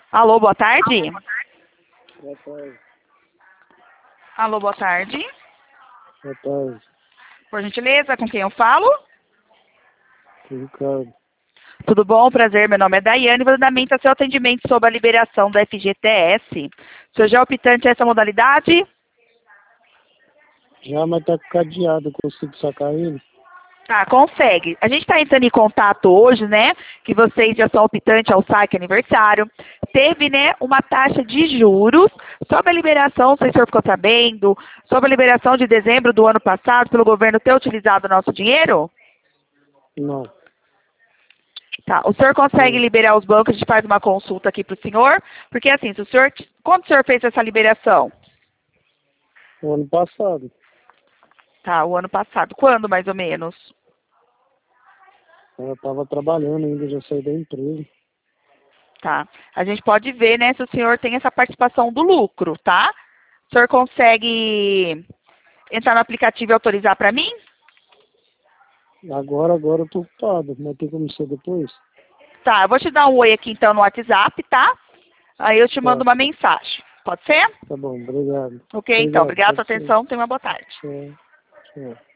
Alô, boa tarde. Boa tarde. Alô, boa tarde. Boa tarde. Por gentileza, com quem eu falo? Ricardo. Tudo bom? Prazer, meu nome é Daiane. Vou dar mente ao seu atendimento sobre a liberação do FGTS. O senhor já é optante a essa modalidade? Já, mas tá cadeado, eu consigo sacar ele? Tá, consegue. A gente está entrando em contato hoje, né? Que vocês já são optantes ao saque aniversário. Teve, né, uma taxa de juros sobre a liberação, não sei se o senhor ficou sabendo, sobre a liberação de dezembro do ano passado pelo governo ter utilizado o nosso dinheiro? Não. Tá, o senhor consegue liberar os bancos? A gente faz uma consulta aqui para o senhor, porque assim, se o senhor, quando o senhor fez essa liberação? O ano passado. Tá, o ano passado. Quando, mais ou menos? Eu tava trabalhando ainda, já saí da empresa. Tá. A gente pode ver, né, se o senhor tem essa participação do lucro, tá? O senhor consegue entrar no aplicativo e autorizar para mim? Agora eu tô ocupado, mas tem como ser depois? Tá, eu vou te dar um oi aqui então no WhatsApp, tá? Aí eu te mando Tá, uma mensagem. Pode ser? tá bom, obrigado. Ok, então. Obrigado, Obrigada pela pode sua ser. atenção. Tenha uma boa tarde. Tchau, tchau.